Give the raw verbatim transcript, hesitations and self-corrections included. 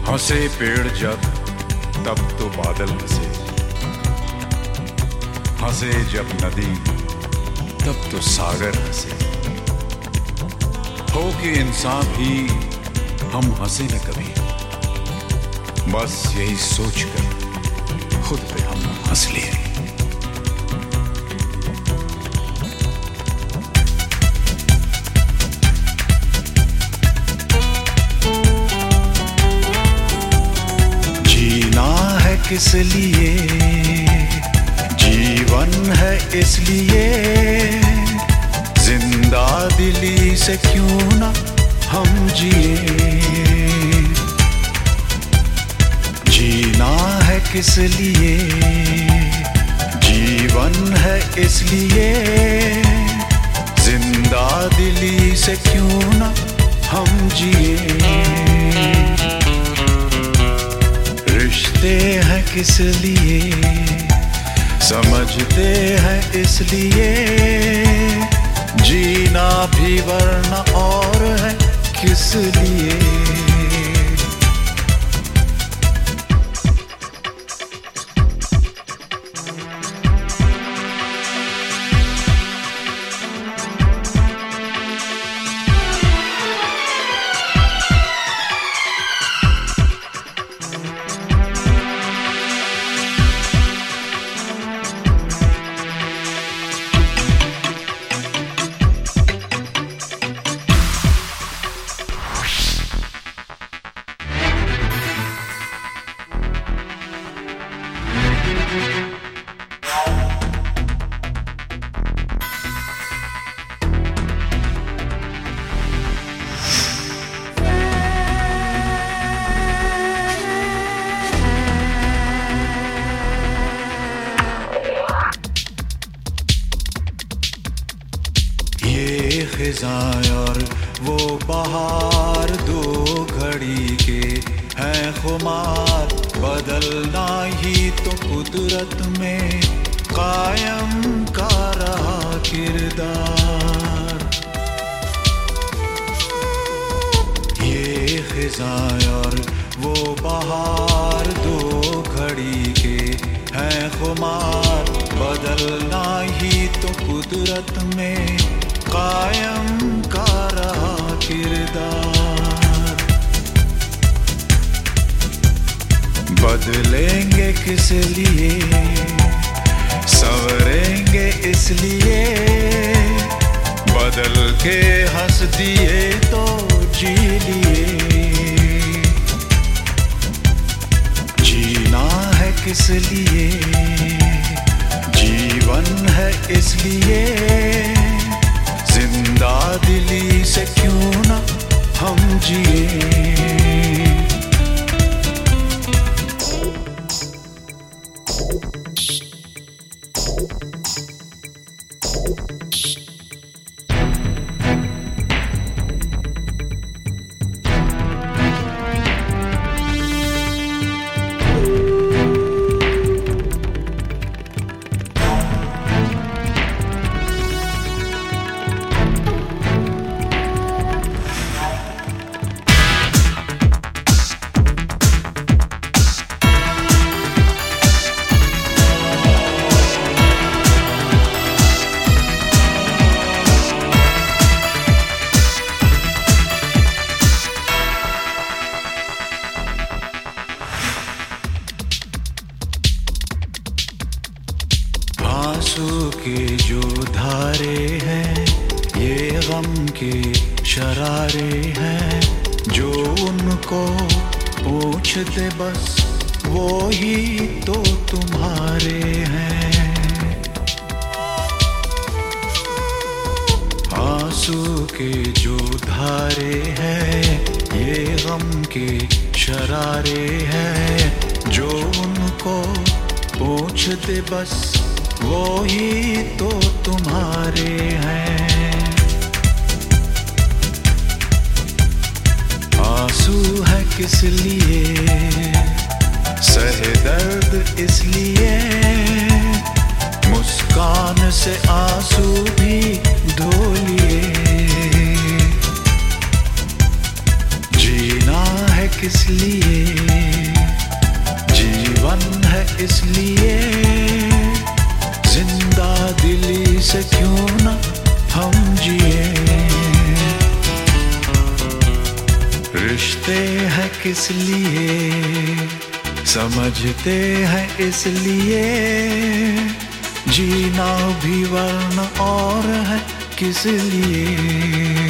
हंसे पेड़ जब तब तो बादल हंसे, हंसे जब नदी तब तो सागर हंसे। हो कि इंसान भी हम हंसे न कभी, बस यही सोचकर खुद पे हम हंस लिए। किस लिए जीवन है, इसलिए जिंदा दिली से क्यों ना हम जिए। जीना है किस लिए जीवन है, इसलिए जिंदा दिली से क्यों ना हम जिए। रिश्ते हैं किस लिए समझते हैं, इसलिए जीना भी वरना और है किस लिए। ये खिज़ां और वो बहार दो घड़ी के हैं खुमार, बदलना ही तो कुदरत में कायम का रहा किरदार। ये खिज़ां और वो बहार दो घड़ी के हैं खुमार, बदलना ही तो कुदरत में कायम का रहा किरदार। बदलेंगे किस लिए संवरेंगे इसलिए, बदल के हंस दिए तो जी लिए। जीना है किस लिए जीवन है, इसलिए जिंदा दिली से क्यों ना हम जिए। आंसू के जो धारे हैं, ये गम के शरारे हैं, जो उनको पूछते बस वो ही तो तुम्हारे हैं। आंसू के जो धारे हैं, ये गम के शरारे हैं, जो उनको पूछते बस वो ही तो तुम्हारे हैं। आंसू है किस लिए सहे दर्द, इसलिए मुस्कान से आंसू भी धो लिए। जीना है किस लिए, जीवन है इसलिए, जिंदा दिली से क्यों न हम जिए। रिश्ते हैं किस लिए, समझते हैं इसलिए, जीना भी वरना और है किस लिए।